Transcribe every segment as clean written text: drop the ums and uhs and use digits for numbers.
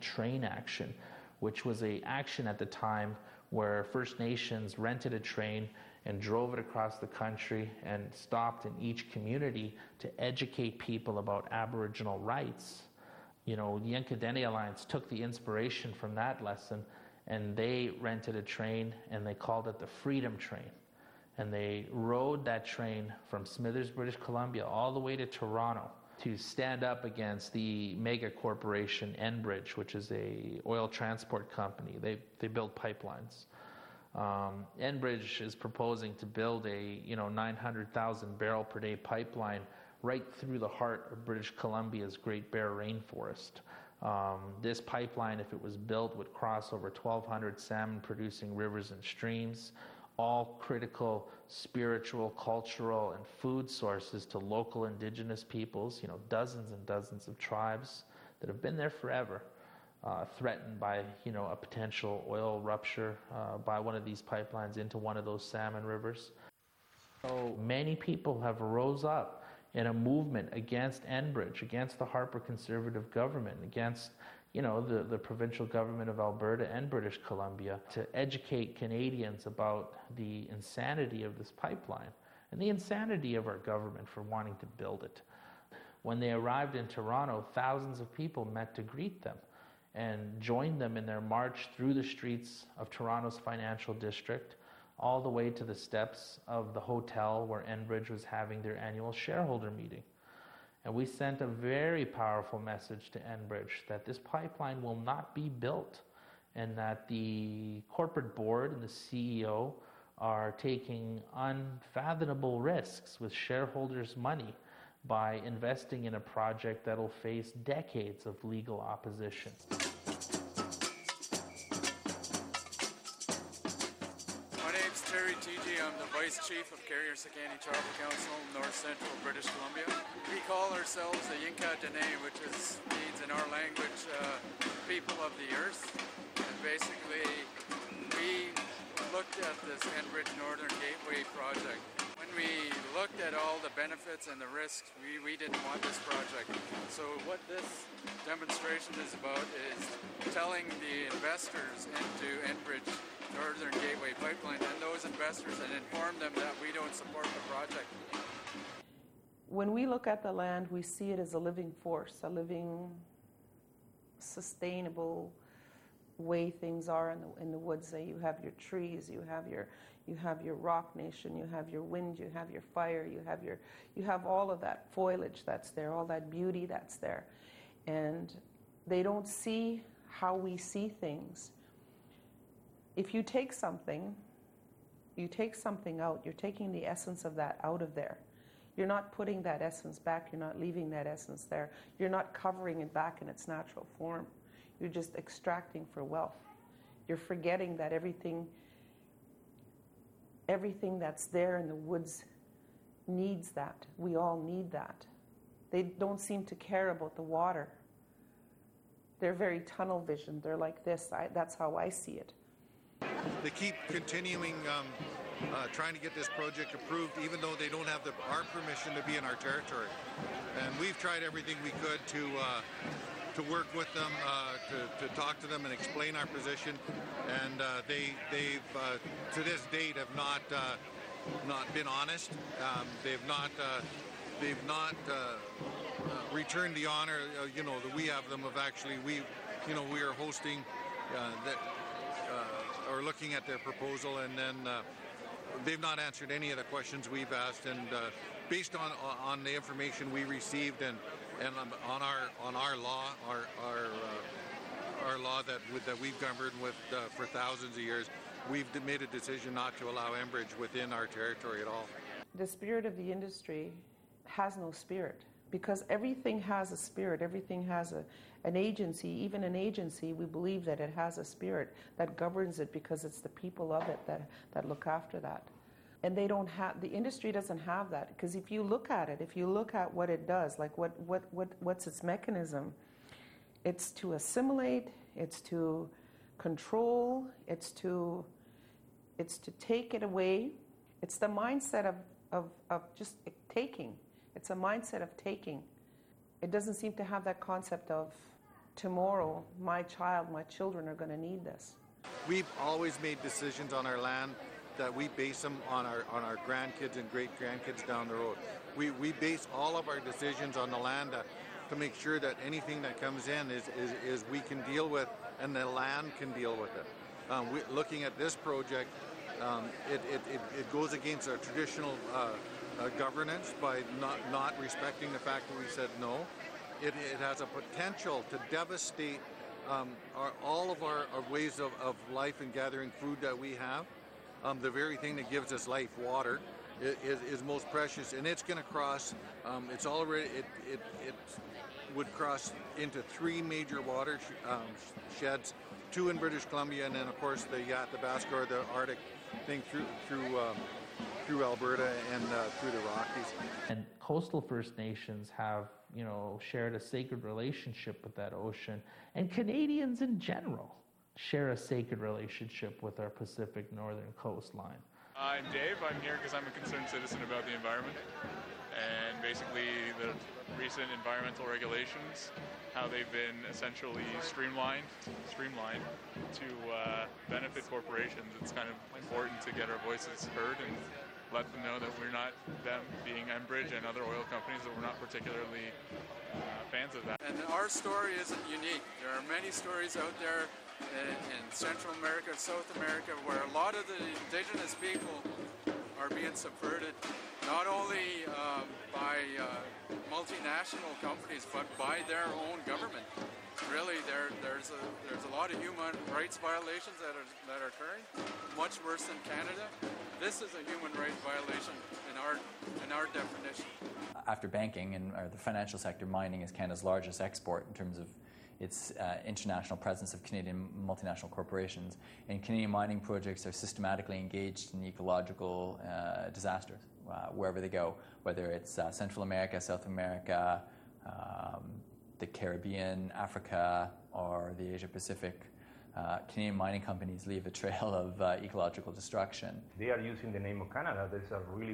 train action, which was a action at the time where First Nations rented a train and drove it across the country and stopped in each community to educate people about Aboriginal rights. The Yenka Dene Alliance took the inspiration from that lesson, and they rented a train and they called it the Freedom Train. And they rode that train from Smithers, British Columbia, all the way to Toronto to stand up against the mega corporation Enbridge, which is a oil transport company. They build pipelines. Enbridge is proposing to build a 900,000 barrel per day pipeline right through the heart of British Columbia's Great Bear Rainforest. This pipeline, if it was built, would cross over 1,200 salmon-producing rivers and streams, all critical spiritual, cultural, and food sources to local indigenous peoples, dozens and dozens of tribes that have been there forever, threatened by, a potential oil rupture by one of these pipelines into one of those salmon rivers. So many people have rose up in a movement against Enbridge, against the Harper Conservative government, against the provincial government of Alberta and British Columbia, to educate Canadians about the insanity of this pipeline and the insanity of our government for wanting to build it. When they arrived in Toronto, thousands of people met to greet them and joined them in their march through the streets of Toronto's financial district, all the way to the steps of the hotel where Enbridge was having their annual shareholder meeting. And we sent a very powerful message to Enbridge that this pipeline will not be built, and that the corporate board and the CEO are taking unfathomable risks with shareholders' money by investing in a project that will face decades of legal opposition. Terry TG, I'm the Vice Chief of Carrier-Sakaani Tribal Council, North Central British Columbia. We call ourselves the Yenka Dene, which means in our language, people of the earth. And basically, we looked at this Enbridge Northern Gateway project. When we looked at all the benefits and the risks, we didn't want this project. So what this demonstration is about is telling the investors into Enbridge Northern Gateway Pipeline and those investors, and inform them that we don't support the project. When we look at the land, we see it as a living force, a living, sustainable way things are in the woods. You have your trees, you have your rock nation, you have your wind, you have your fire, you have all of that foliage that's there, all that beauty that's there, and they don't see how we see things. If you take something out, you're taking the essence of that out of there. You're not putting that essence back, you're not leaving that essence there. You're not covering it back in its natural form. You're just extracting for wealth. You're forgetting that everything that's there in the woods needs that. We all need that. They don't seem to care about the water. They're very tunnel vision. They're like this. That's how I see it. They keep continuing trying to get this project approved, even though they don't have our permission to be in our territory. And we've tried everything we could to work with them, to talk to them and explain our position. And they've to this date have not been honest. They've not returned the honor that we have them of actually we are hosting or looking at their proposal, and then they've not answered any of the questions we've asked. And based on the information we received and on our law, our law that we've governed with for thousands of years, we've made a decision not to allow Enbridge within our territory at all. The spirit of the industry has no spirit, because everything has a spirit, everything has an agency. Even an agency, we believe that it has a spirit that governs it, because it's the people of it that look after that. And the industry doesn't have that, because if you look at what it does, like what's its mechanism, it's to assimilate, it's to control, it's to take it away. It's the mindset of just taking. It's a mindset of taking. It doesn't seem to have that concept of tomorrow my child, my children are going to need this. We've always made decisions on our land that we base them on our grandkids and great-grandkids down the road. We base all of our decisions on the land to make sure that anything that comes in is we can deal with and the land can deal with it. Looking at this project, it goes against our traditional governance by not respecting the fact that we said no. It has a potential to devastate all of our ways of life and gathering food that we have. The very thing that gives us life, water, is most precious, and it's going to cross. It's already it would cross into 3 major water sheds, 2 in British Columbia, and then of course the Athabasca or the Arctic thing through Alberta and through the Rockies. And coastal First Nations have, shared a sacred relationship with that ocean, and Canadians in general share a sacred relationship with our Pacific Northern coastline. I'm Dave. I'm here because I'm a concerned citizen about the environment, and basically the recent environmental regulations, how they've been essentially streamlined to benefit corporations. It's kind of important to get our voices heard and let them know that we're not, them being Enbridge and other oil companies, that we're not particularly fans of that. And our story isn't unique. There are many stories out there in Central America, South America, where a lot of the indigenous people are being subverted, not only by multinational companies, but by their own government. Really, there's a lot of human rights violations that are occurring, much worse than Canada. This is a human rights violation in our definition. After banking and the financial sector, mining is Canada's largest export in terms of its international presence of Canadian multinational corporations. And Canadian mining projects are systematically engaged in ecological disasters wherever they go, whether it's Central America, South America, the Caribbean, Africa, or the Asia Pacific. Canadian mining companies leave a trail of ecological destruction. They are using the name of Canada. There's a really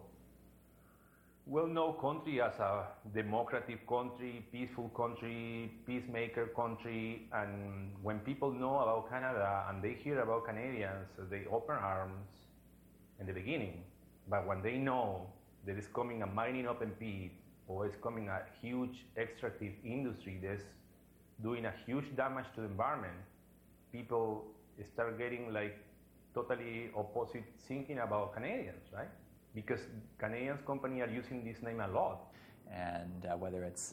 well-known country as a democratic country, peaceful country, peacemaker country, and when people know about Canada and they hear about Canadians, they open arms in the beginning. But when they know there is coming a mining open pit or is coming a huge extractive industry that's doing a huge damage to the environment, people start getting totally opposite thinking about Canadians, right? Because Canadians companies are using this name a lot. And whether it's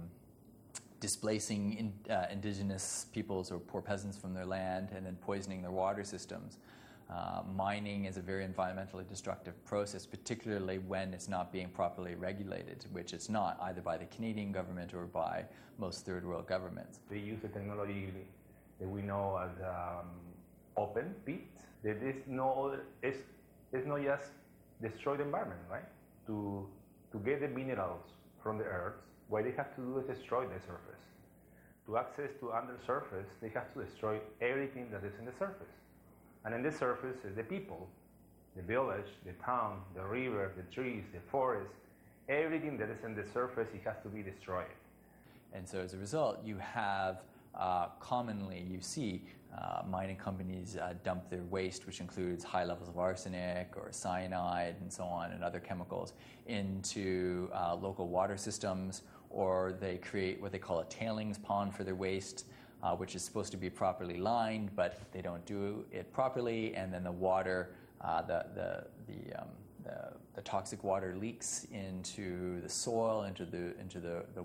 displacing indigenous peoples or poor peasants from their land and then poisoning their water systems, mining is a very environmentally destructive process, particularly when it's not being properly regulated, which it's not, either by the Canadian government or by most third world governments. They use the technology that we know as open pit. It's not just destroy the environment, right? To get the minerals from the earth, what they have to do is destroy the surface. To access to undersurface, they have to destroy everything that is in the surface. And in the surface is the people, the village, the town, the river, the trees, the forest. Everything that is in the surface, it has to be destroyed. And so as a result, you have commonly, you see mining companies dump their waste, which includes high levels of arsenic or cyanide and so on, and other chemicals, into local water systems, or they create what they call a tailings pond for their waste, which is supposed to be properly lined, but they don't do it properly, and then the water, the toxic water leaks into the soil, into the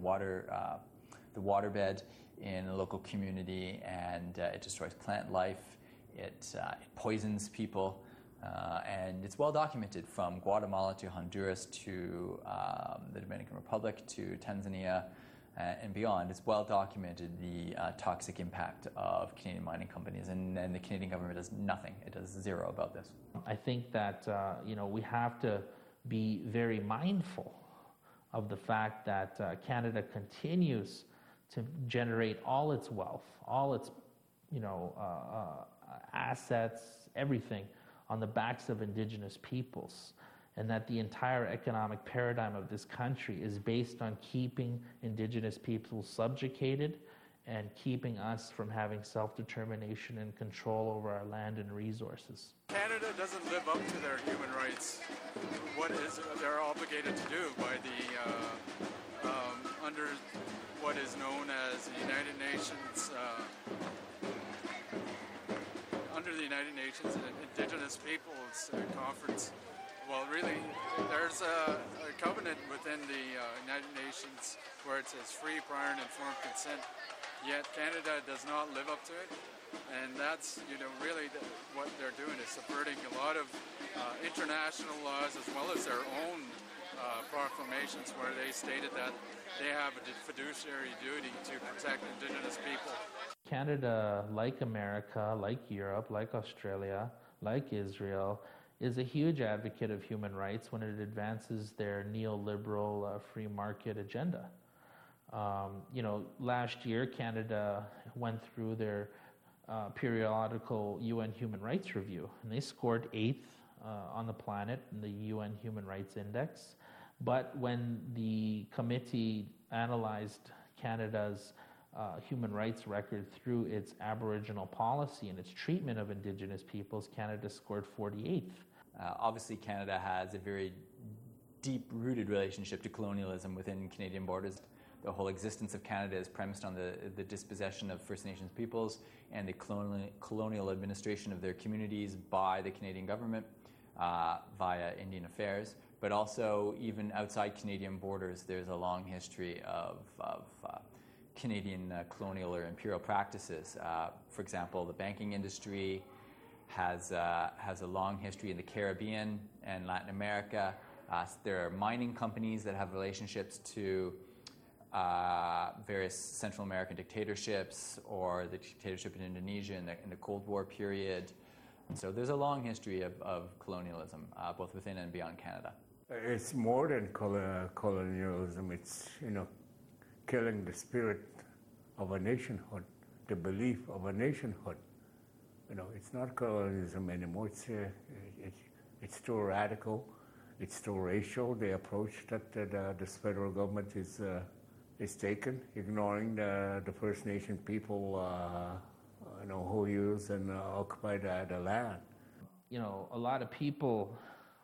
waterbed in a local community, and it destroys plant life. It poisons people, and it's well documented from Guatemala to Honduras to the Dominican Republic to Tanzania and beyond. It's well documented the toxic impact of Canadian mining companies, and the Canadian government does nothing. It does zero about this. I think that we have to be very mindful of the fact that Canada continues to generate all its wealth, all its assets, everything on the backs of Indigenous peoples, and that the entire economic paradigm of this country is based on keeping Indigenous peoples subjugated and keeping us from having self-determination and control over our land and resources. Canada doesn't live up to their human rights, what is they're obligated to do by the under what is known as the United Nations Indigenous Peoples Conference. Well, really, there's a covenant within the United Nations where it says free, prior, and informed consent, yet Canada does not live up to it. And that's, really what they're doing is subverting a lot of international laws as well as their own proclamations where they stated that they have a fiduciary duty to protect Indigenous people. Canada, like America, like Europe, like Australia, like Israel, is a huge advocate of human rights when it advances their neoliberal free market agenda. Last year, Canada went through their periodical UN Human Rights Review, and they scored 8th on the planet in the UN Human Rights Index. But when the committee analyzed Canada's human rights record through its Aboriginal policy and its treatment of Indigenous peoples, Canada scored 48th. Obviously, Canada has a very deep-rooted relationship to colonialism within Canadian borders. The whole existence of Canada is premised on the dispossession of First Nations peoples and the colonial administration of their communities by the Canadian government via Indian Affairs. But also, even outside Canadian borders, there's a long history of Canadian colonial or imperial practices. For example, the banking industry has a long history in the Caribbean and Latin America. There are mining companies that have relationships to various Central American dictatorships or the dictatorship in Indonesia in the Cold War period. And so there's a long history of colonialism, both within and beyond Canada. It's more than colonialism. It's, killing the spirit of a nationhood, the belief of a nationhood. It's not colonialism anymore. It's too radical. It's too racial. The approach that the federal government is taken, ignoring the First Nation people, who use and occupy the land. A lot of people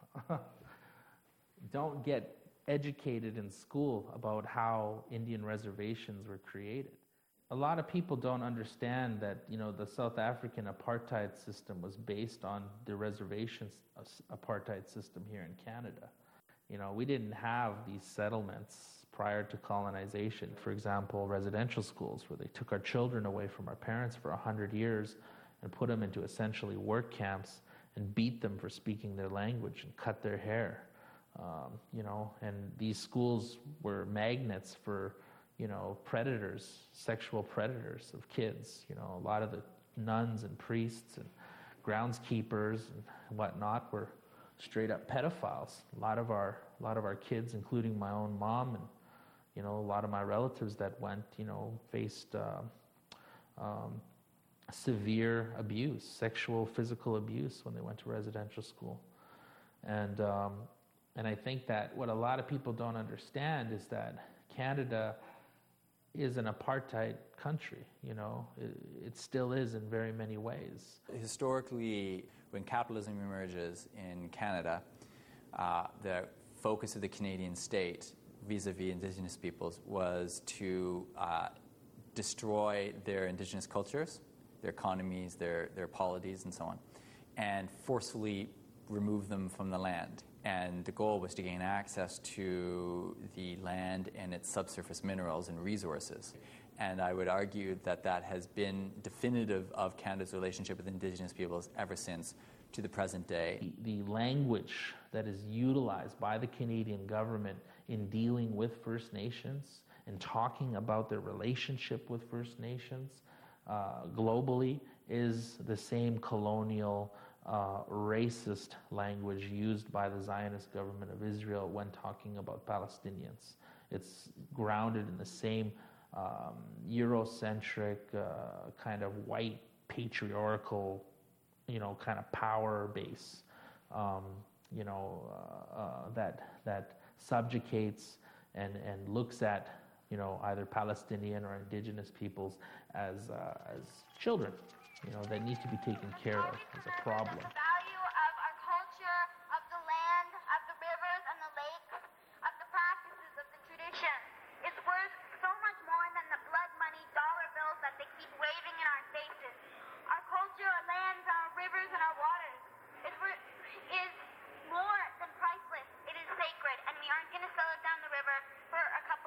don't get educated in school about how Indian reservations were created. A lot of people don't understand that, the South African apartheid system was based on the reservations apartheid system here in Canada. We didn't have these settlements prior to colonization. For example, residential schools, where they took our children away from our parents for 100 years and put them into essentially work camps and beat them for speaking their language and cut their hair. And these schools were magnets for, predators, sexual predators of kids. A lot of the nuns and priests and groundskeepers and whatnot were straight up pedophiles. A lot of our kids, including my own mom and, a lot of my relatives that went, faced severe abuse, sexual, physical abuse when they went to residential school. And I think that what a lot of people don't understand is that Canada is an apartheid country. It still is in very many ways. Historically, when capitalism emerges in Canada, the focus of the Canadian state vis-a-vis Indigenous peoples was to destroy their Indigenous cultures, their economies, their polities, and so on, and forcefully remove them from the land. And the goal was to gain access to the land and its subsurface minerals and resources. And I would argue that that has been definitive of Canada's relationship with Indigenous peoples ever since to the present day. The language that is utilized by the Canadian government in dealing with First Nations and talking about their relationship with First Nations globally is the same colonial racist language used by the Zionist government of Israel when talking about Palestinians. It's grounded in the same Eurocentric kind of white patriarchal, kind of power base, that subjugates and looks at either Palestinian or indigenous peoples as children, that need to be taken care of as a problem. The value of our culture, of the land, of the rivers and the lakes, of the practices, of the traditions, is worth so much more than the blood money dollar bills that they keep waving in our faces. Our culture, our lands, our rivers, and our waters is more than priceless. It is sacred, and we aren't going to sell it down the river for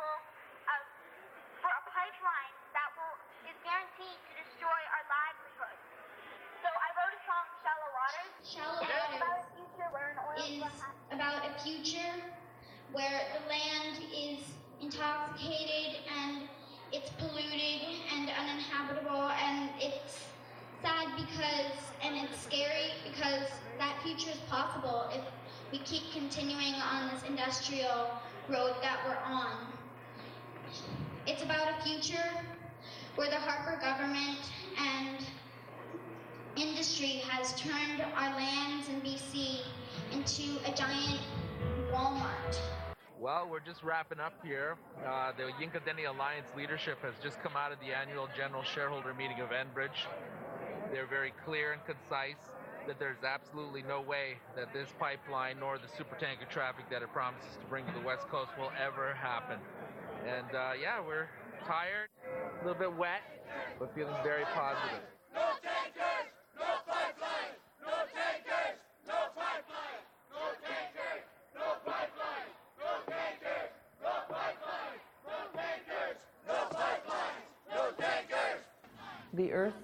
a pipeline that is guaranteed to destroy our livelihood. So I wrote a song, Shallow Waters. Shallow Waters is about a future where the land is intoxicated and it's polluted and uninhabitable, and it's sad and it's scary because that future is possible if we keep continuing on this industrial road that we're on. It's about a future where the Harper government and industry has turned our lands in BC into a giant Walmart. Well, we're just wrapping up here. The Yinka Dene Alliance leadership has just come out of the annual general shareholder meeting of Enbridge. They're very clear and concise that there's absolutely no way that this pipeline nor the supertanker traffic that it promises to bring to the West Coast will ever happen. And we're tired, a little bit wet, but feeling very positive. No tankers, no pipeline, no tankers, no pipeline, no tankers, no pipeline, no tankers, no pipeline, no tankers, no pipeline, no tankers. The earth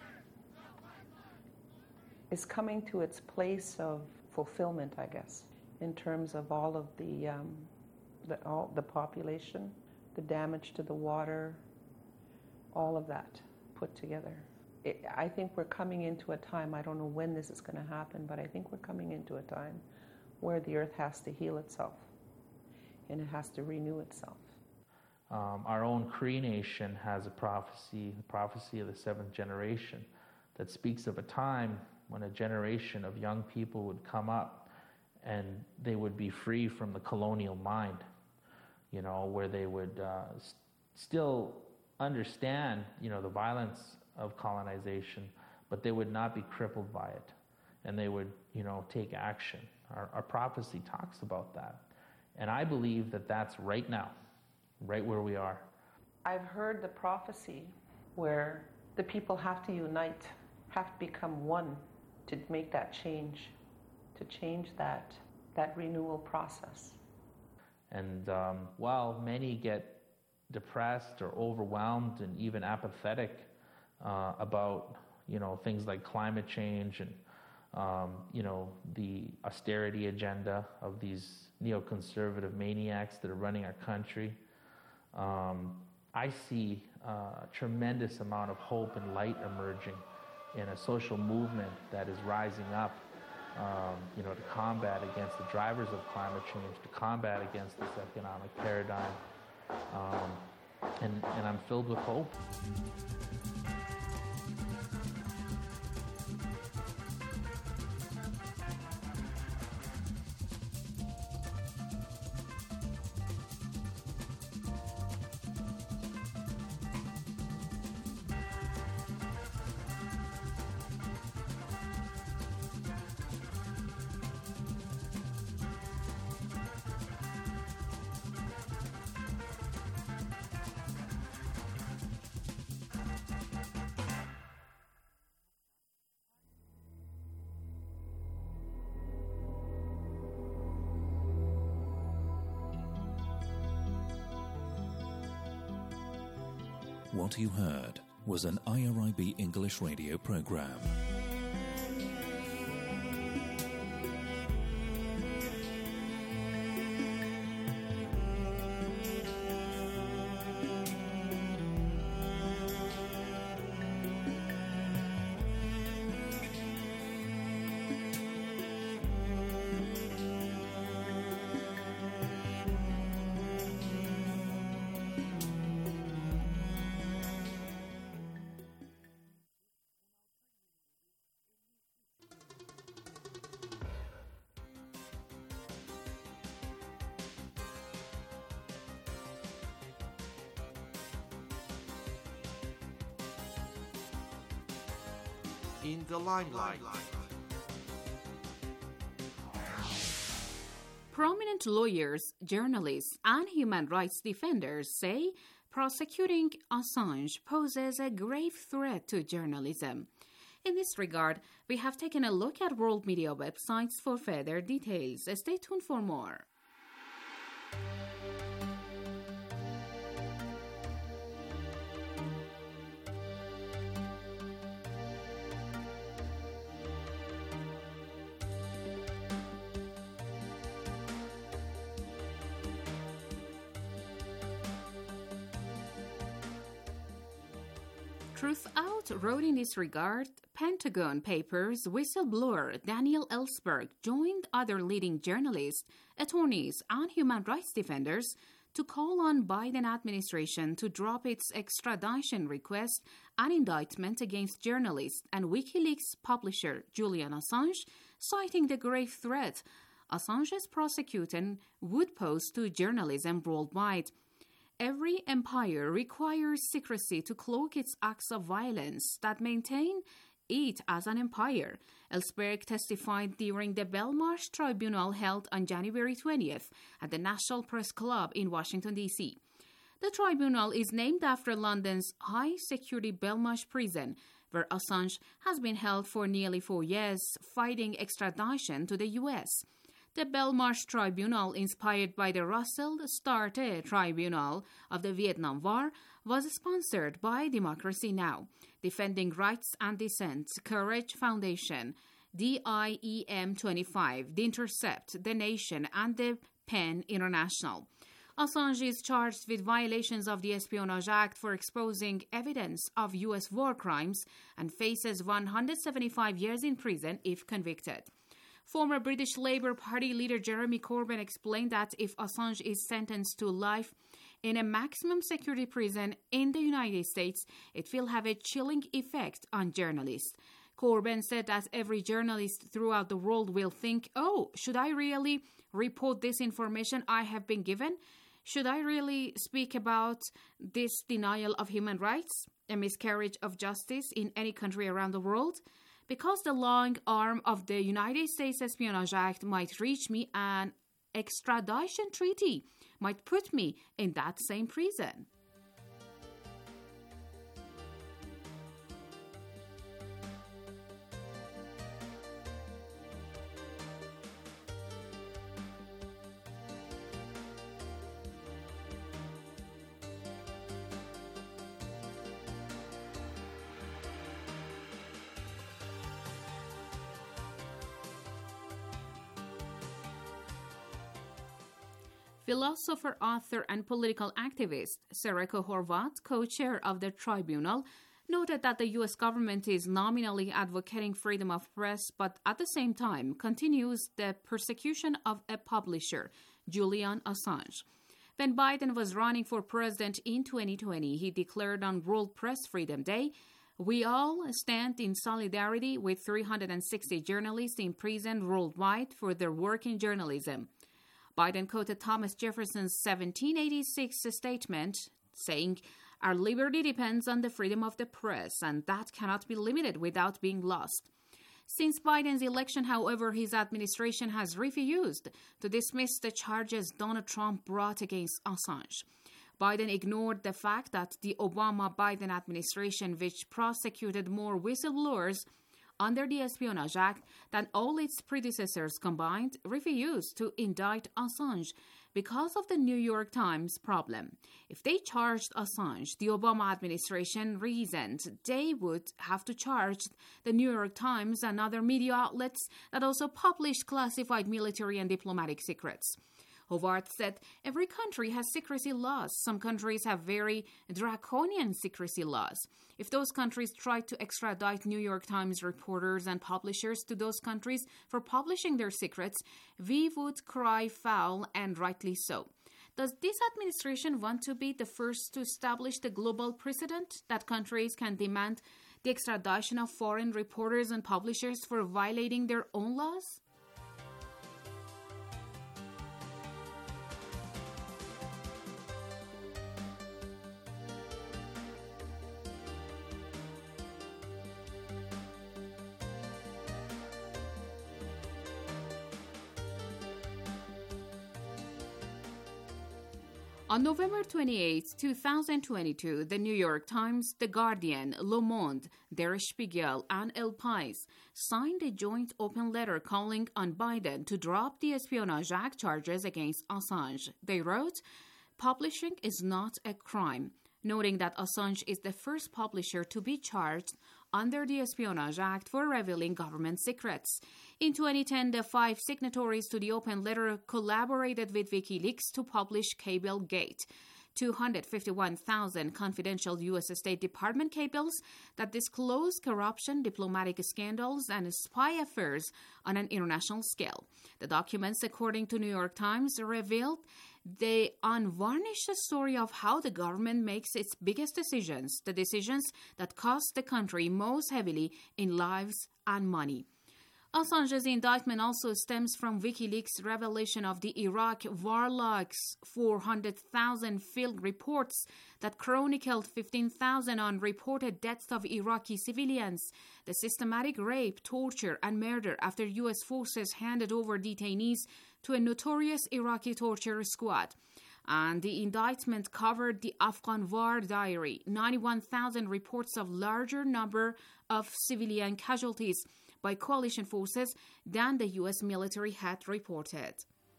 is coming to its place of fulfillment, I guess, in terms of all of the population, the damage to the water, all of that put together. I think we're coming into a time, I don't know when this is going to happen, but I think we're coming into a time where the earth has to heal itself and it has to renew itself. Our own Cree Nation has a prophecy, the prophecy of the seventh generation, that speaks of a time when a generation of young people would come up and they would be free from the colonial mind, where they would still understand, the violence of colonization, but they would not be crippled by it, and they would, take action. Our prophecy talks about that, and I believe that that's right now, right where we are. I've heard the prophecy where the people have to unite, have to become one to make that change, to change that renewal process. And while many get depressed or overwhelmed and even apathetic about things like climate change and the austerity agenda of these neoconservative maniacs that are running our country, I see a tremendous amount of hope and light emerging in a social movement that is rising up, to combat against the drivers of climate change, to combat against this economic paradigm, and I'm filled with hope. What you heard was an IRIB English radio program. in the limelight. Prominent lawyers, journalists, and human rights defenders say prosecuting Assange poses a grave threat to journalism. In this regard, we have taken a look at world media websites for further details. Stay tuned for more. Truth Out wrote in this regard, Pentagon Papers whistleblower Daniel Ellsberg joined other leading journalists, attorneys, and human rights defenders to call on Biden administration to drop its extradition request and indictment against journalist and WikiLeaks publisher Julian Assange, citing the grave threat Assange's prosecution would pose to journalism worldwide. Every empire requires secrecy to cloak its acts of violence that maintain it as an empire, Ellsberg testified during the Belmarsh Tribunal held on January 20th at the National Press Club in Washington, D.C. The tribunal is named after London's high-security Belmarsh prison, where Assange has been held for nearly 4 years, fighting extradition to the U.S. The Belmarsh Tribunal, inspired by the Russell Starte Tribunal of the Vietnam War, was sponsored by Democracy Now!, Defending Rights and Dissent, Courage Foundation, DIEM 25, The Intercept, The Nation, and the PEN International. Assange is charged with violations of the Espionage Act for exposing evidence of U.S. war crimes and faces 175 years in prison if convicted. Former British Labour Party leader Jeremy Corbyn explained that if Assange is sentenced to life in a maximum security prison in the United States, it will have a chilling effect on journalists. Corbyn said that every journalist throughout the world will think, oh, should I really report this information I have been given? Should I really speak about this denial of human rights, a miscarriage of justice in any country around the world? Because the long arm of the United States Espionage Act might reach me, an extradition treaty might put me in that same prison. Philosopher, author, and political activist Srečko Horvat, co-chair of the tribunal, noted that the U.S. government is nominally advocating freedom of press, but at the same time continues the persecution of a publisher, Julian Assange. When Biden was running for president in 2020, he declared on World Press Freedom Day, "We all stand in solidarity with 360 journalists in prison worldwide for their work in journalism." Biden quoted Thomas Jefferson's 1786 statement, saying, "Our liberty depends on the freedom of the press, and that cannot be limited without being lost." Since Biden's election, however, his administration has refused to dismiss the charges Donald Trump brought against Assange. Biden ignored the fact that the Obama-Biden administration, which prosecuted more whistleblowers under the Espionage Act than all its predecessors combined, refused to indict Assange because of the New York Times problem. If they charged Assange, the Obama administration reasoned they would have to charge the New York Times and other media outlets that also published classified military and diplomatic secrets. Howard said, every country has secrecy laws. Some countries have very draconian secrecy laws. If those countries tried to extradite New York Times reporters and publishers to those countries for publishing their secrets, we would cry foul, and rightly so. Does this administration want to be the first to establish the global precedent that countries can demand the extradition of foreign reporters and publishers for violating their own laws? On November 28, 2022, the New York Times, The Guardian, Le Monde, Der Spiegel, and El Pais signed a joint open letter calling on Biden to drop the Espionage Act charges against Assange. They wrote, "Publishing is not a crime," noting that Assange is the first publisher to be charged under the Espionage Act for revealing government secrets. In 2010, the 5 signatories to the open letter collaborated with WikiLeaks to publish Cablegate, 251,000 confidential U.S. State Department cables that disclose corruption, diplomatic scandals, and spy affairs on an international scale. The documents, according to New York Times, revealed the unvarnished story of how the government makes its biggest decisions, the decisions that cost the country most heavily in lives and money. Assange's indictment also stems from WikiLeaks' revelation of the Iraq war logs, 400,000 field reports that chronicled 15,000 unreported deaths of Iraqi civilians, the systematic rape, torture, and murder after U.S. forces handed over detainees to a notorious Iraqi torture squad. And the indictment covered the Afghan war diary, 91,000 reports of larger number of civilian casualties by coalition forces than the U.S. military had reported.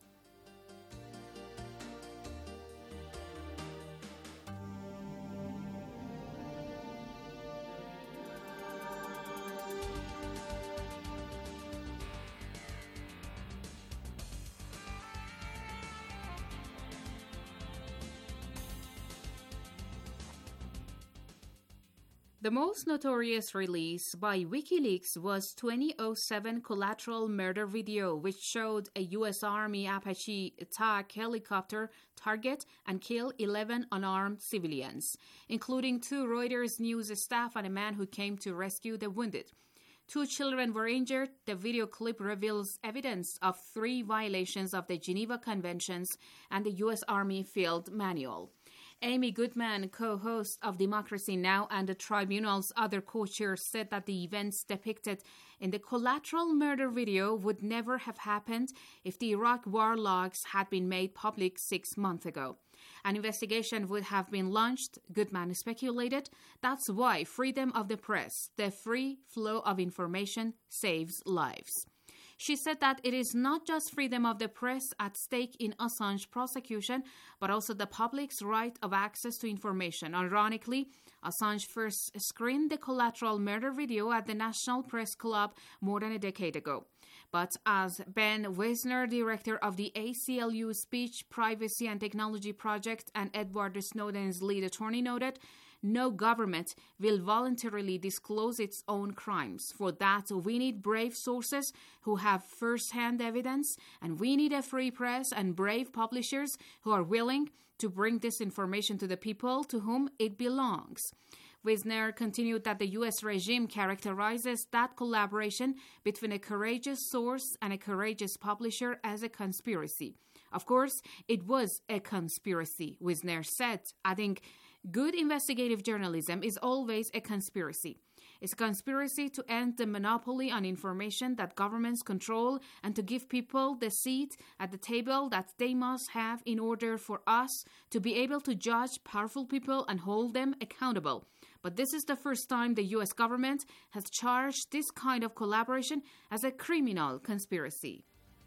The most notorious release by WikiLeaks was 2007 collateral murder video, which showed a U.S. Army Apache attack helicopter target and kill 11 unarmed civilians, including 2 Reuters news staff and a man who came to rescue the wounded. 2 children were injured. The video clip reveals evidence of 3 violations of the Geneva Conventions and the U.S. Army Field Manual. Amy Goodman, co-host of Democracy Now! And the Tribunal's other co-chair, said that the events depicted in the collateral murder video would never have happened if the Iraq war logs had been made public 6 months ago. An investigation would have been launched, Goodman speculated. That's why freedom of the press, the free flow of information, saves lives. She said that it is not just freedom of the press at stake in Assange prosecution, but also the public's right of access to information. Ironically, Assange first screened the collateral murder video at the National Press Club more than a decade ago. But as Ben Wisner, director of the ACLU Speech, Privacy and Technology Project and Edward Snowden's lead attorney, noted, no government will voluntarily disclose its own crimes. For that, we need brave sources who have first-hand evidence, and we need a free press and brave publishers who are willing to bring this information to the people to whom it belongs. Wisner continued that the U.S. regime characterizes that collaboration between a courageous source and a courageous publisher as a conspiracy. Of course, it was a conspiracy, Wisner said, adding, good investigative journalism is always a conspiracy. It's a conspiracy to end the monopoly on information that governments control and to give people the seat at the table that they must have in order for us to be able to judge powerful people and hold them accountable. But this is the first time the U.S. government has charged this kind of collaboration as a criminal conspiracy.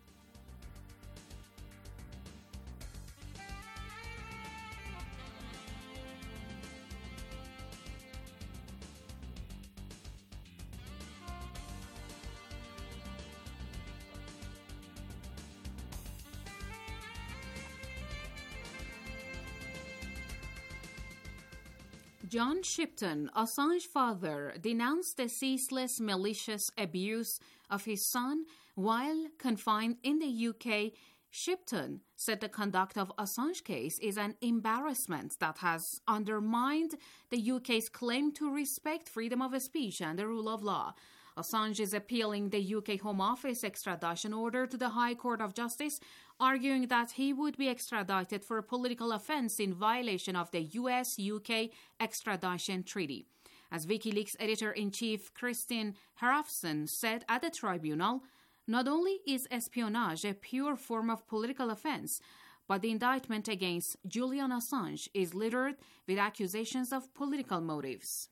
John Shipton, Assange's father, denounced the ceaseless malicious abuse of his son while confined in the UK. Shipton said the conduct of Assange case is an embarrassment that has undermined the UK's claim to respect freedom of speech and the rule of law. Assange is appealing the UK Home Office extradition order to the High Court of Justice, arguing that he would be extradited for a political offense in violation of the US-UK extradition treaty. As WikiLeaks editor-in-chief Christine Hrafnsson said at the tribunal, not only is espionage a pure form of political offense, but the indictment against Julian Assange is littered with accusations of political motives.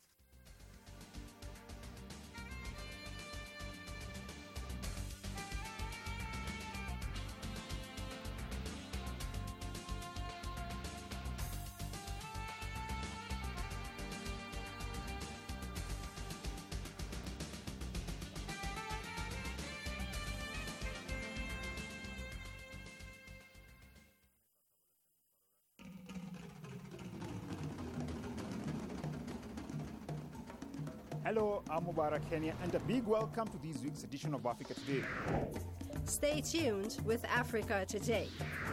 Hello, I'm Mubarak Kenya, and a big welcome to this week's edition of Africa Today. Stay tuned with Africa Today.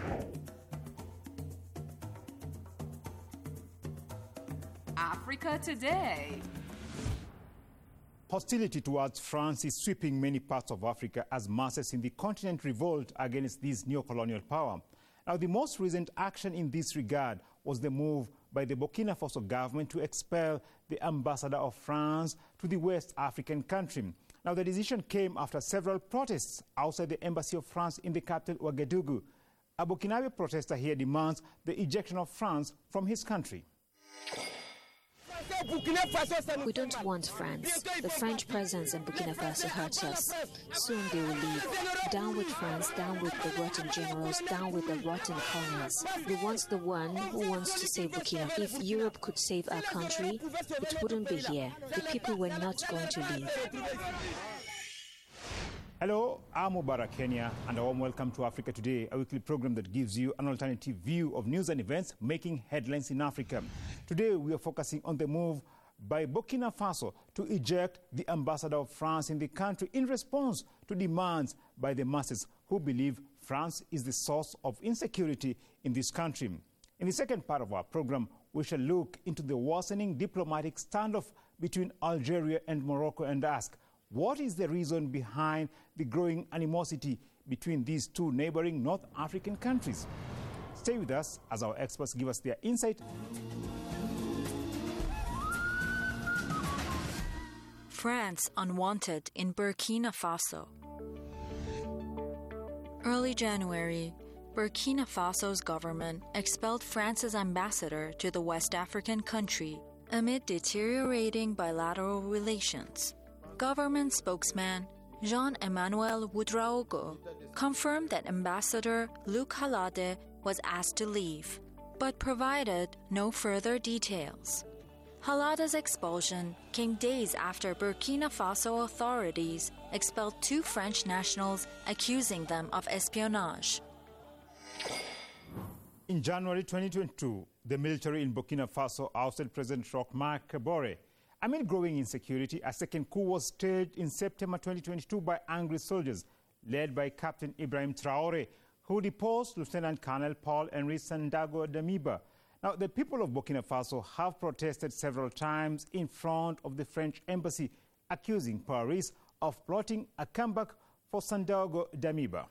Africa Today. Hostility towards France is sweeping many parts of Africa as masses in the continent revolt against this neo-colonial power. Now, the most recent action in this regard was the move by the Burkina Faso government to expel the ambassador of France to the West African country. Now, the decision came after several protests outside the embassy of France in the capital, Ouagadougou. A Burkinabe protester here demands the ejection of France from his country. We don't want France. The French presence in Burkina Faso hurts us. Soon they will leave. Down with France, down with the rotten generals, down with the rotten colonials. We want the one who wants to save Burkina. If Europe could save our country, it wouldn't be here. The people were not going to leave. Hello, I'm Mubarak Kenya, and a warm welcome to Africa Today, a weekly program that gives you an alternative view of news and events making headlines in Africa. Today, we are focusing on the move by Burkina Faso to eject the ambassador of France in the country in response to demands by the masses who believe France is the source of insecurity in this country. In the second part of our program, we shall look into the worsening diplomatic standoff between Algeria and Morocco and ask, what is the reason behind the growing animosity between these two neighboring North African countries? Stay with us as our experts give us their insight. France unwanted in Burkina Faso. Early January, Burkina Faso's government expelled France's ambassador to the West African country amid deteriorating bilateral relations. Government spokesman Jean-Emmanuel Ouedraogo confirmed that Ambassador Luc Halade was asked to leave, but provided no further details. Halade's expulsion came days after Burkina Faso authorities expelled 2 French nationals accusing them of espionage. In January 2022, the military in Burkina Faso ousted President Roch-Marc Kabore. Amid growing insecurity, a second coup was staged in September 2022 by angry soldiers, led by Captain Ibrahim Traoré, who deposed Lieutenant Colonel Paul-Henri Sandaogo Damiba. Now, the people of Burkina Faso have protested several times in front of the French embassy, accusing Paris of plotting a comeback for Sandaogo Damiba.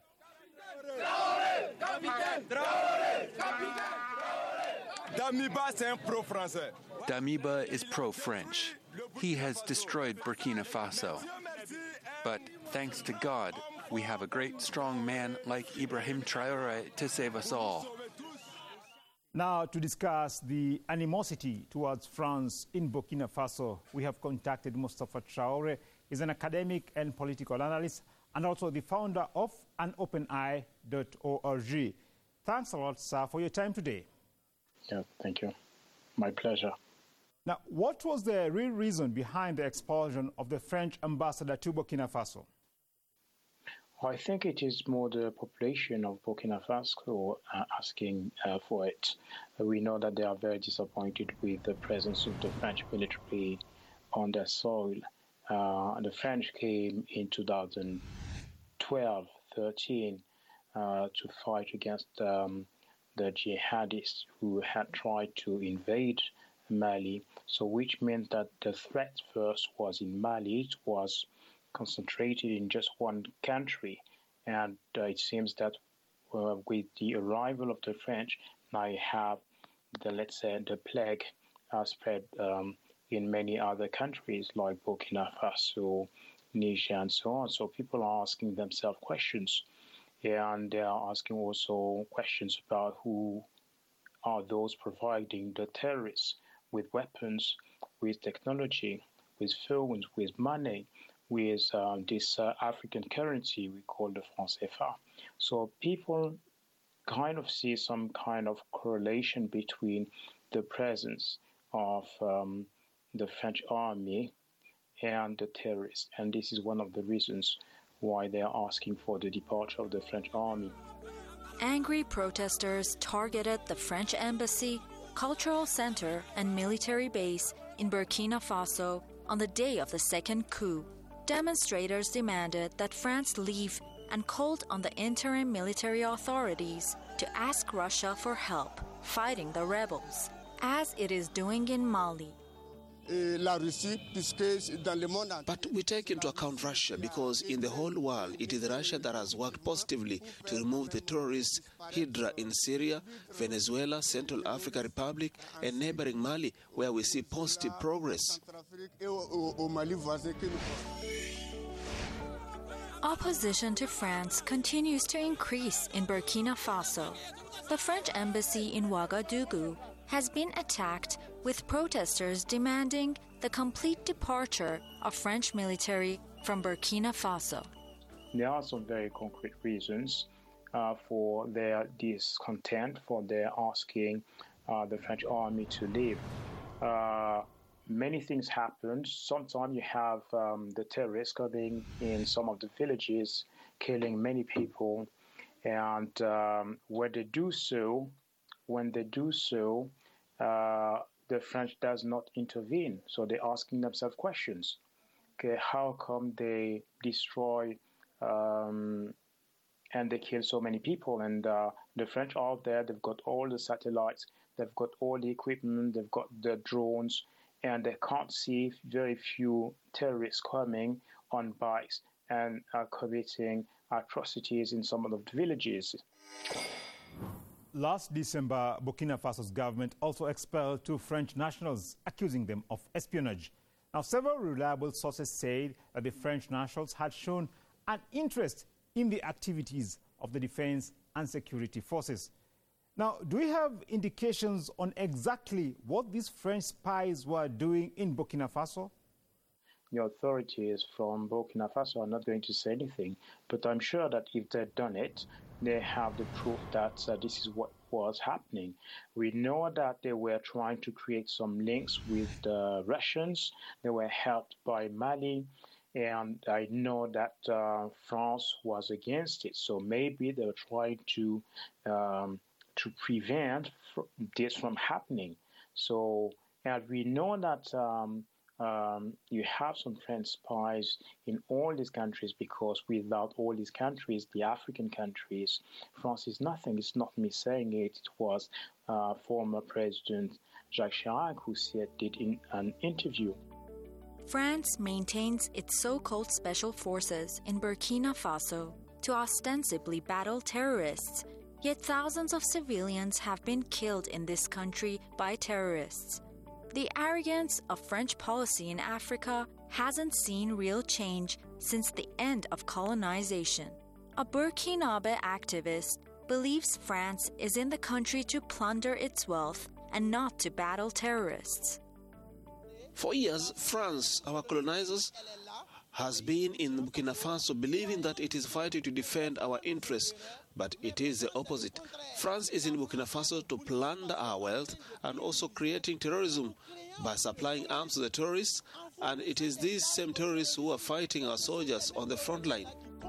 Damiba, c'est un pro-français. Damiba is pro-French. He has destroyed Burkina Faso. But thanks to God, we have a great, strong man like Ibrahim Traoré to save us all. Now, to discuss the animosity towards France in Burkina Faso, we have contacted Mustafa Traoré. He's an academic and political analyst and also the founder of anopeneye.org. Thanks a lot, sir, for your time today. Yeah, thank you. My pleasure. Now, what was the real reason behind the expulsion of the French ambassador to Burkina Faso? I think it is more the population of Burkina Faso asking for it. We know that they are very disappointed with the presence of the French military on their soil. The French came in 2012-13 to fight against the jihadists who had tried to invade Mali. So which meant that the threat first was in Mali. It was concentrated in just one country. And it seems that with the arrival of the French, now you have the plague spread in many other countries like Burkina Faso, Niger, and so on. So people are asking themselves questions. and they are asking also questions about who are those providing the terrorists with weapons, with technology, with phones, with money, with this African currency we call the franc CFA. So people kind of see some kind of correlation between the presence of the French army and the terrorists. And this is one of the reasons why they are asking for the departure of the French army. Angry protesters targeted the French embassy, cultural center, and military base in Burkina Faso on the day of the second coup. Demonstrators demanded that France leave and called on the interim military authorities to ask Russia for help fighting the rebels, as it is doing in Mali. But we take into account Russia because in the whole world, it is Russia that has worked positively to remove the terrorist Hydra in Syria, Venezuela, Central African Republic, and neighboring Mali, where we see positive progress. Opposition to France continues to increase in Burkina Faso. The French embassy in Ouagadougou has been attacked, with protesters demanding the complete departure of French military from Burkina Faso. There are some very concrete reasons for their discontent, for their asking the French army to leave. Many things happened. Sometimes you have the terrorists coming in some of the villages, killing many people, and when they do so, the French does not intervene. So they're asking themselves questions. Okay, how come they destroy and they kill so many people? And the French are out there, they've got all the satellites, they've got all the equipment, they've got the drones, and they can't see very few terrorists coming on bikes and committing atrocities in some of the villages. Last December, Burkina Faso's government also expelled 2 French nationals, accusing them of espionage. Now, several reliable sources said that the French nationals had shown an interest in the activities of the defense and security forces. Now, do we have indications on exactly what these French spies were doing in Burkina Faso? The authorities from Burkina Faso are not going to say anything, but I'm sure that if they'd done it, they have the proof that this is what was happening. We know that they were trying to create some links with the Russians. They were helped by Mali, and I know that France was against it. So maybe they were trying to prevent this from happening. So, and we know that you have some French spies in all these countries, because without all these countries, the African countries, France is nothing. It's not me saying it. It was former President Jacques Chirac who said it in an interview. France maintains its so-called special forces in Burkina Faso to ostensibly battle terrorists, yet thousands of civilians have been killed in this country by terrorists. The arrogance of French policy in Africa hasn't seen real change since the end of colonization. A Burkinabe activist believes France is in the country to plunder its wealth and not to battle terrorists. For years, France, our colonizers, has been in Burkina Faso believing that it is fighting to defend our interests, but it is the opposite. France is in Burkina Faso to plunder our wealth and also creating terrorism by supplying arms to the terrorists, and it is these same terrorists who are fighting our soldiers on the front line.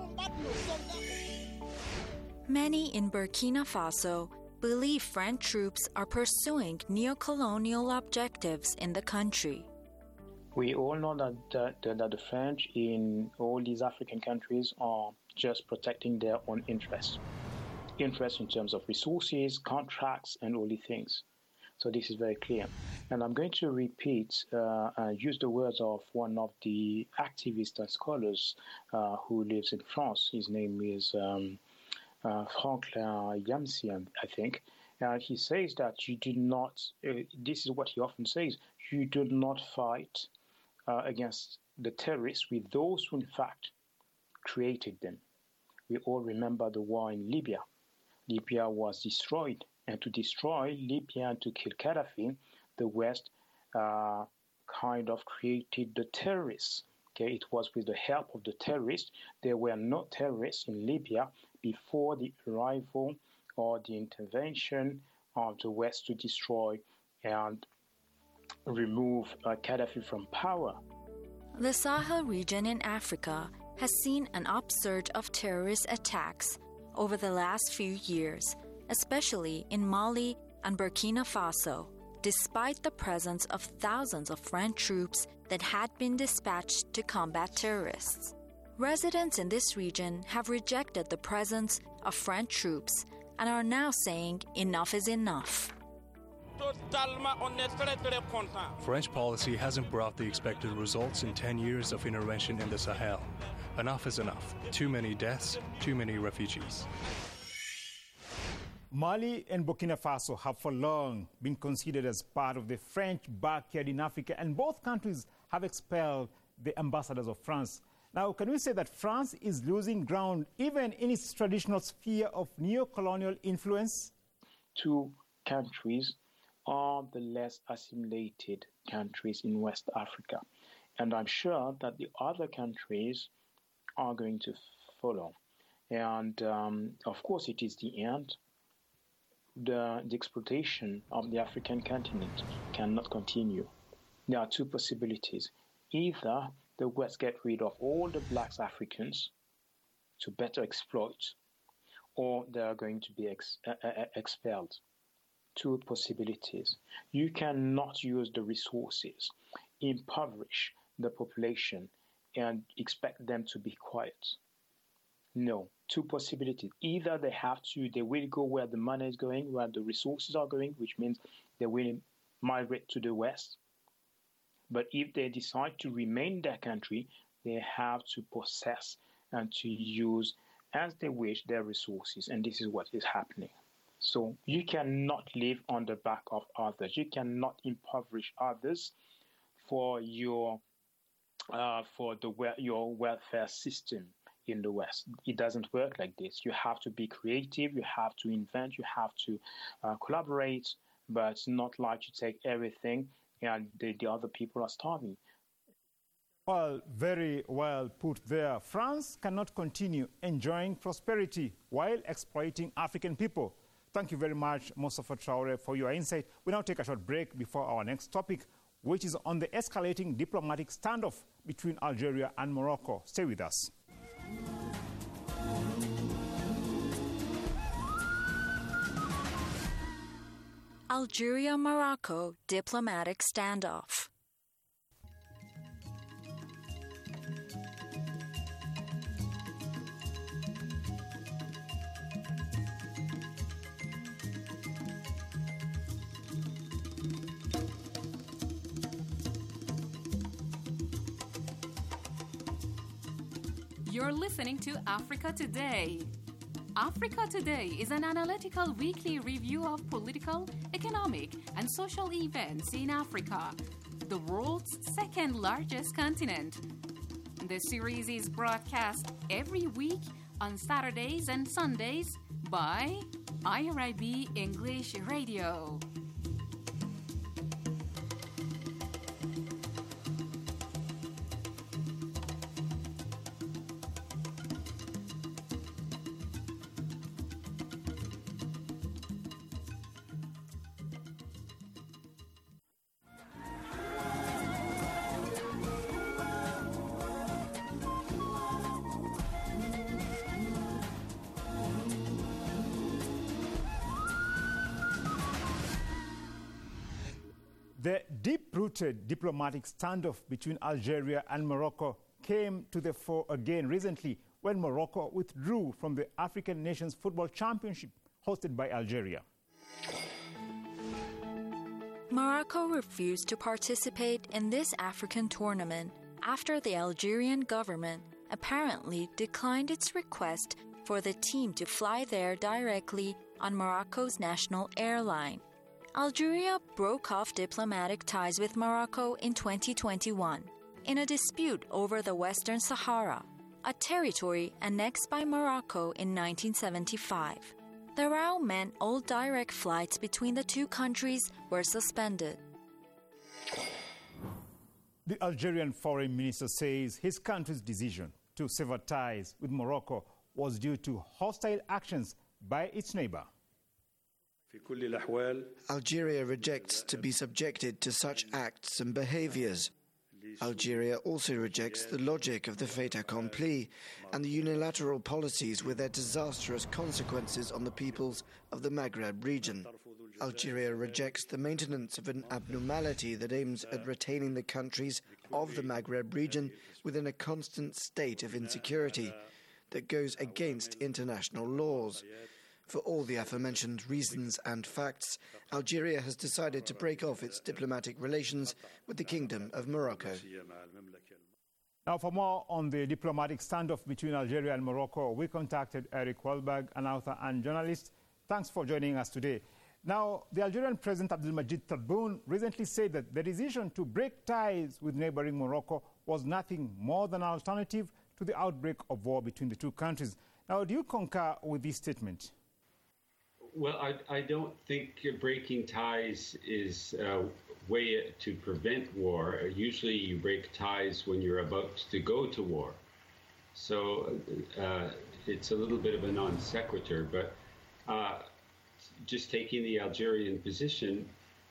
Many in Burkina Faso believe French troops are pursuing neo-colonial objectives in the country. We all know that the French in all these African countries are just protecting their own interests in terms of resources, contracts, and all these things. So this is very clear. And I'm going to repeat and use the words of one of the activists and scholars who lives in France. His name is Franklin Yamsi, I think. He says that you do not, this is what he often says, you do not fight against the terrorists with those who in fact created them. we all remember the war in Libya. Libya was destroyed, and to destroy Libya and to kill Gaddafi, the West kind of created the terrorists. Okay, it was with the help of the terrorists. There were no terrorists in Libya before the arrival or the intervention of the West to destroy and remove Gaddafi from power. The Sahel region in Africa has seen an upsurge of terrorist attacks over the last few years, especially in Mali and Burkina Faso, despite the presence of thousands of French troops that had been dispatched to combat terrorists. Residents in this region have rejected the presence of French troops and are now saying enough is enough. French policy hasn't brought the expected results in 10 years of intervention in the Sahel. Enough is enough. Too many deaths, too many refugees. Mali and Burkina Faso have for long been considered as part of the French backyard in Africa, and both countries have expelled the ambassadors of France. Now, can we say that France is losing ground even in its traditional sphere of neo-colonial influence? Two countries are the less assimilated countries in West Africa, and I'm sure that the other countries are going to follow. And of course, it is the end. The exploitation of the African continent cannot continue. There are two possibilities. Either the West get rid of all the black Africans to better exploit, or they are going to be expelled. Two possibilities. You cannot use the resources, impoverish the population, and expect them to be quiet. No, two possibilities. Either they will go where the money is going, where the resources are going, which means they will migrate to the West. But if they decide to remain in their country, they have to possess and to use as they wish their resources. And this is what is happening. So you cannot live on the back of others. You cannot impoverish others for your welfare system in the West. It doesn't work like this. You have to be creative, you have to invent, you have to collaborate, but it's not like you take everything and the other people are starving. Well, very well put there. France cannot continue enjoying prosperity while exploiting African people. Thank you very much, Moustapha Traoré, for your insight. We now take a short break before our next topic, which is on the escalating diplomatic standoff between Algeria and Morocco. Stay with us. Algeria-Morocco diplomatic standoff. You're listening to Africa Today. Africa Today is an analytical weekly review of political, economic, and social events in Africa, the world's second largest continent. The series is broadcast every week on Saturdays and Sundays by IRIB English Radio. The deep-rooted diplomatic standoff between Algeria and Morocco came to the fore again recently when Morocco withdrew from the African Nations Football Championship hosted by Algeria. Morocco refused to participate in this African tournament after the Algerian government apparently declined its request for the team to fly there directly on Morocco's national airline. Algeria broke off diplomatic ties with Morocco in 2021 in a dispute over the Western Sahara, a territory annexed by Morocco in 1975. The row meant all direct flights between the two countries were suspended. The Algerian foreign minister says his country's decision to sever ties with Morocco was due to hostile actions by its neighbor. Algeria rejects to be subjected to such acts and behaviors. Algeria also rejects the logic of the fait accompli and the unilateral policies with their disastrous consequences on the peoples of the Maghreb region. Algeria rejects the maintenance of an abnormality that aims at retaining the countries of the Maghreb region within a constant state of insecurity that goes against international laws. For all the aforementioned reasons and facts, Algeria has decided to break off its diplomatic relations with the Kingdom of Morocco. Now, for more on the diplomatic standoff between Algeria and Morocco, we contacted Eric Wahlberg, an author and journalist. Thanks for joining us today. Now, the Algerian President Abdelmadjid Tebboune recently said that the decision to break ties with neighboring Morocco was nothing more than an alternative to the outbreak of war between the two countries. Now, do you concur with this statement? Well, I don't think breaking ties is a way to prevent war. Usually you break ties when you're about to go to war. So it's a little bit of a non sequitur, but just taking the Algerian position,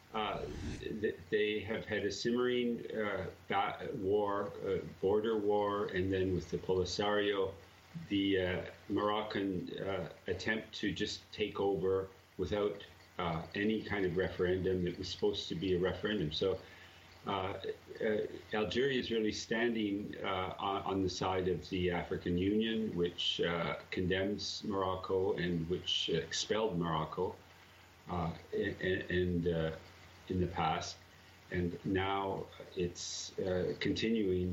they have had a simmering war, border war, and then with the Polisario, the Moroccan attempt to just take over without any kind of referendum. It was supposed to be a referendum. So Algeria is really standing on the side of the African Union, which condemns Morocco and which expelled Morocco in the past. And now it's continuing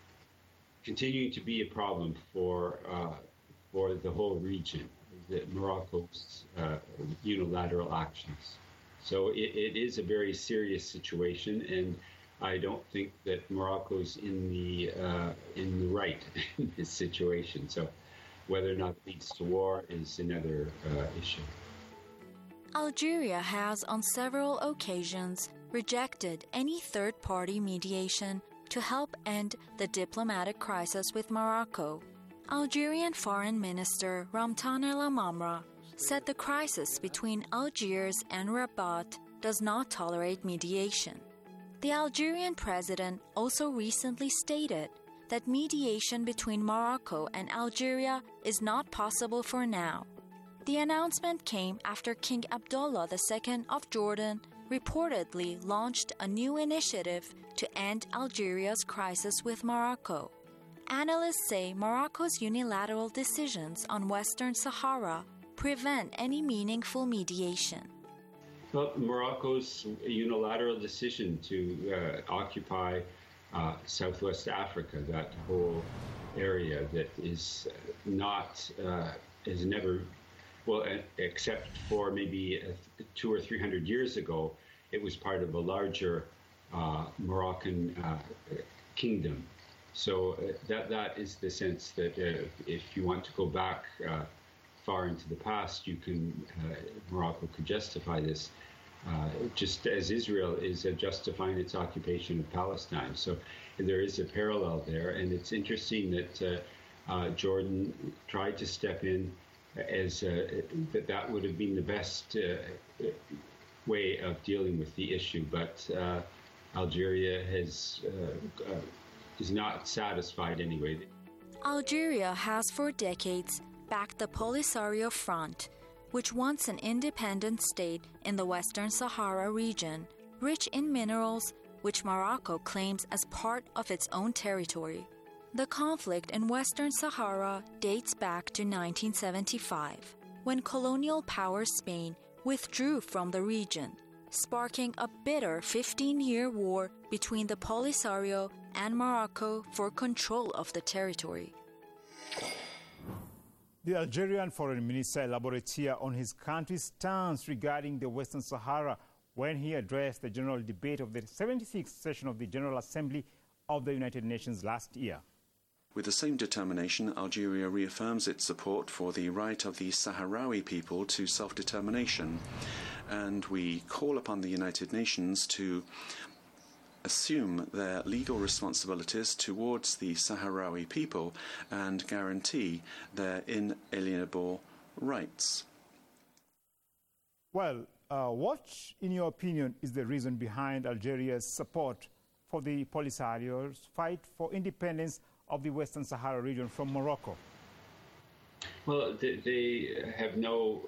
to be a problem for the whole region, Morocco's unilateral actions. So it is a very serious situation, and I don't think that Morocco's in the right in this situation. So whether or not it leads to war is another issue. Algeria has on several occasions rejected any third-party mediation to help end the diplomatic crisis with Morocco. Algerian Foreign Minister Ramtan El Amamra said the crisis between Algiers and Rabat does not tolerate mediation. The Algerian president also recently stated that mediation between Morocco and Algeria is not possible for now. The announcement came after King Abdullah II of Jordan reportedly launched a new initiative to end Algeria's crisis with Morocco. Analysts say Morocco's unilateral decisions on Western Sahara prevent any meaningful mediation. Well, Morocco's unilateral decision to occupy Southwest Africa, that whole area that is not, is never, well, except for maybe 200 or 300 years ago, it was part of a larger Moroccan kingdom. So that is the sense that if you want to go back far into the past, Morocco could justify this, just as Israel is justifying its occupation of Palestine. So there is a parallel there, and it's interesting that Jordan tried to step in as that would have been the best way of dealing with the issue, but Algeria is not satisfied anyway. Algeria has for decades backed the Polisario Front, which wants an independent state in the Western Sahara region, rich in minerals which Morocco claims as part of its own territory. The conflict in Western Sahara dates back to 1975, when colonial power Spain withdrew from the region, sparking a bitter 15-year war between the Polisario and Morocco for control of the territory. The Algerian Foreign Minister elaborated here on his country's stance regarding the Western Sahara when he addressed the general debate of the 76th session of the General Assembly of the United Nations last year. With the same determination, Algeria reaffirms its support for the right of the Sahrawi people to self-determination, and we call upon the United Nations to assume their legal responsibilities towards the Sahrawi people and guarantee their inalienable rights. Well, what, in your opinion, is the reason behind Algeria's support for the Polisario's fight for independence of the Western Sahara region from Morocco? Well, they have no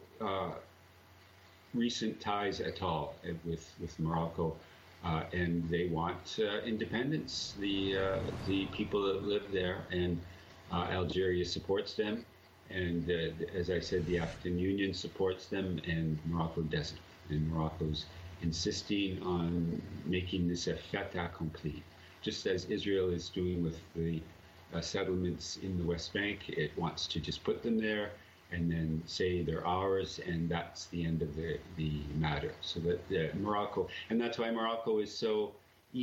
recent ties at all with Morocco, and they want independence. The people that live there, and Algeria supports them, and as I said, the African Union supports them, and Morocco doesn't. And Morocco's insisting on making this a fait accompli, just as Israel is doing with the settlements in the West Bank. It wants to just put them there and then say they're ours, and that's the end of the matter. So that Morocco, and that's why Morocco is so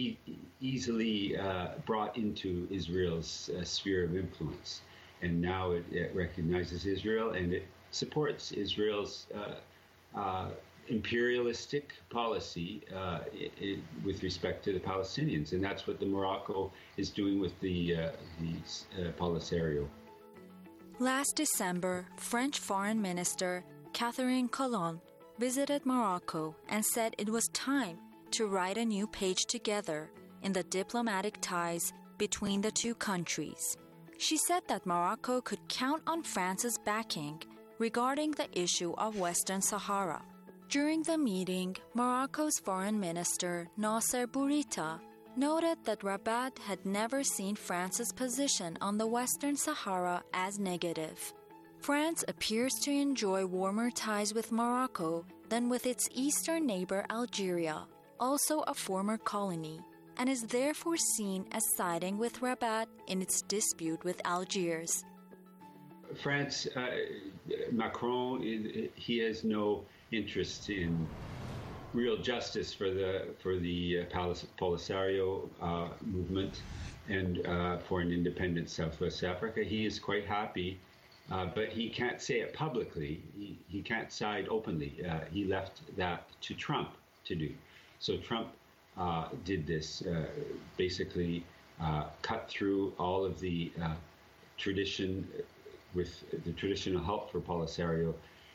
easily brought into Israel's sphere of influence. And now it recognizes Israel, and it supports Israel's imperialistic policy with respect to the Palestinians, and that's what the Morocco is doing with the Polisario. Last December, French Foreign Minister Catherine Colonna visited Morocco and said it was time to write a new page together in the diplomatic ties between the two countries. She said that Morocco could count on France's backing regarding the issue of Western Sahara. During the meeting, Morocco's Foreign Minister Nasser Bourita noted that Rabat had never seen France's position on the Western Sahara as negative. France appears to enjoy warmer ties with Morocco than with its eastern neighbor Algeria, also a former colony, and is therefore seen as siding with Rabat in its dispute with Algiers. France, Macron, he has no interest in real justice for the Polisario movement and for an independent Southwest Africa. He is quite happy, but he can't say it publicly. He can't side openly. He left that to Trump to do. So Trump did this, basically cut through all of the tradition with the traditional help for Polisario,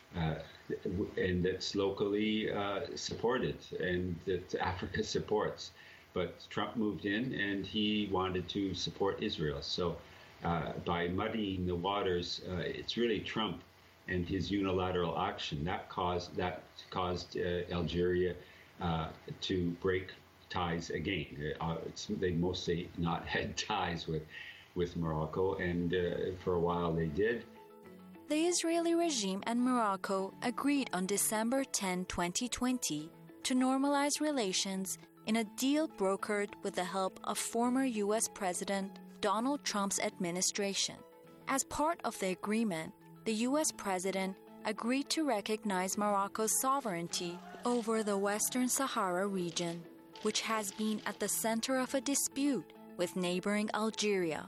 and that's locally supported and that Africa supports. But Trump moved in and he wanted to support Israel. So by muddying the waters, it's really Trump and his unilateral action that caused Algeria to break ties again. They mostly not had ties with Morocco, and for a while they did. The Israeli regime and Morocco agreed on December 10, 2020, to normalize relations in a deal brokered with the help of former U.S. President Donald Trump's administration. As part of the agreement, the U.S. President agreed to recognize Morocco's sovereignty over the Western Sahara region, which has been at the center of a dispute with neighboring Algeria.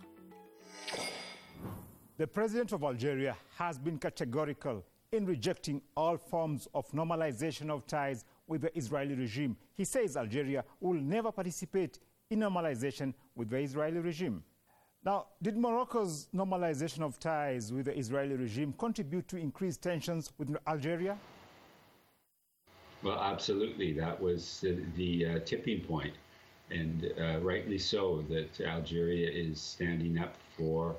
The president of Algeria has been categorical in rejecting all forms of normalization of ties with the Israeli regime. He says Algeria will never participate in normalization with the Israeli regime. Now, did Morocco's normalization of ties with the Israeli regime contribute to increased tensions with Algeria? Well, absolutely. That was the tipping point, and rightly so, that Algeria is standing up for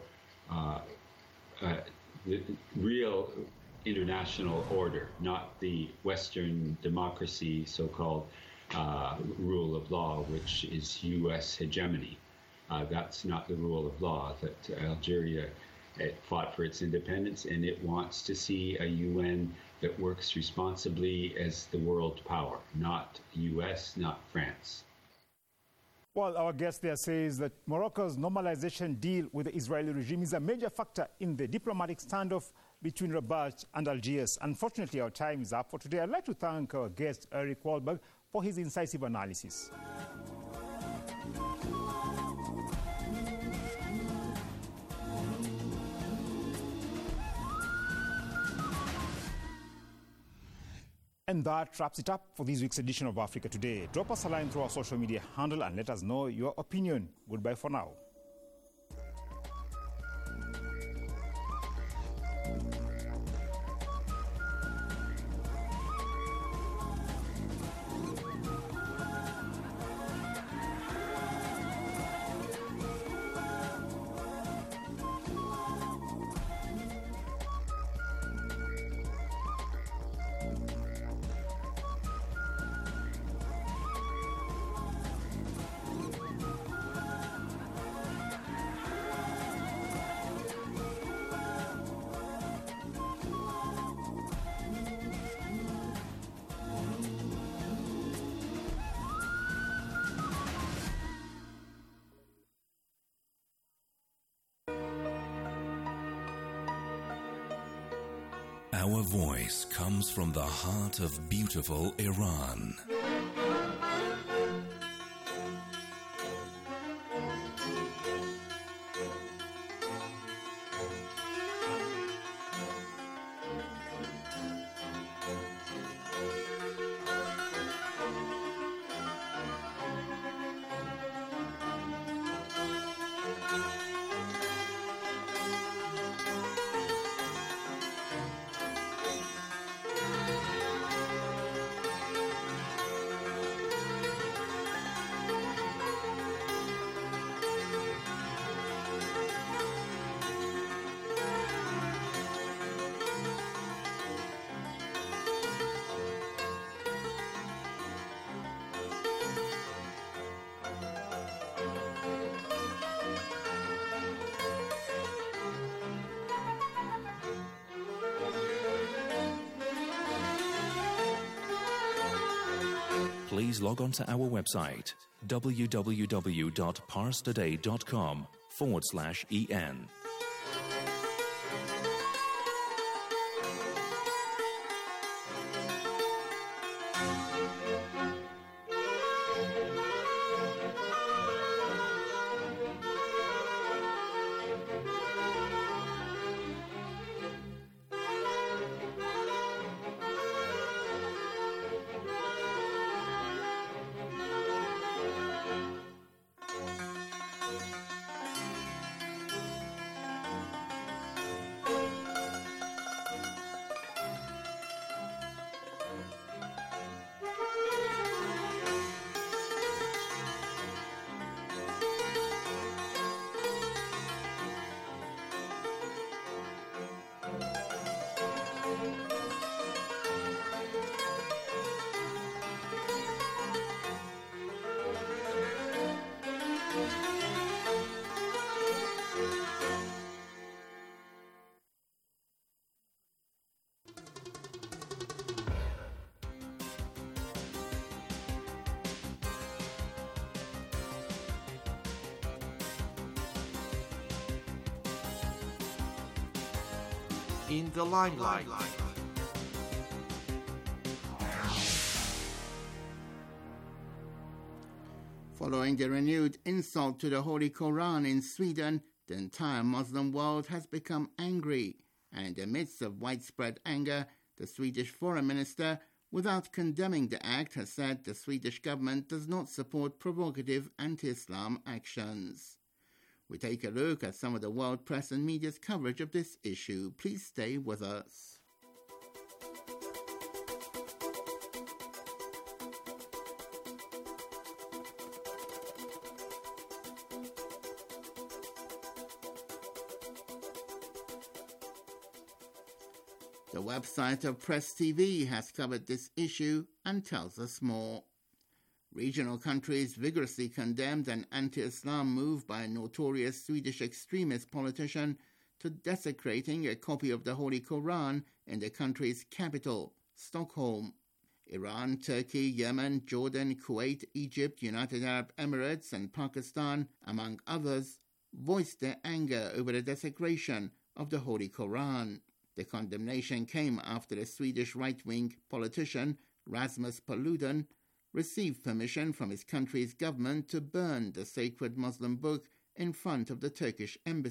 the real international order, not the Western democracy, so-called rule of law, which is U.S. hegemony. That's not the rule of law. That Algeria fought for its independence, and it wants to see a UN that works responsibly as the world power, not U.S., not France. Well, our guest there says that Morocco's normalization deal with the Israeli regime is a major factor in the diplomatic standoff between Rabat and Algiers. Unfortunately, our time is up for today. I'd like to thank our guest, Eric Wahlberg, for his incisive analysis. And that wraps it up for this week's edition of Africa Today. Drop us a line through our social media handle and let us know your opinion. Goodbye for now. Our voice comes from the heart of beautiful Iran. Please log on to our website, www.parstoday.com/EN. In the limelight. Following the renewed insult to the Holy Quran in Sweden, the entire Muslim world has become angry. And in the midst of widespread anger, the Swedish foreign minister, without condemning the act, has said the Swedish government does not support provocative anti-Islam actions. We take a look at some of the world press and media's coverage of this issue. Please stay with us. The website of Press TV has covered this issue and tells us more. Regional countries vigorously condemned an anti-Islam move by a notorious Swedish extremist politician to desecrating a copy of the Holy Quran in the country's capital, Stockholm. Iran, Turkey, Yemen, Jordan, Kuwait, Egypt, United Arab Emirates and Pakistan, among others, voiced their anger over the desecration of the Holy Quran. The condemnation came after a Swedish right-wing politician, Rasmus Paludan, received permission from his country's government to burn the sacred Muslim book in front of the Turkish embassy.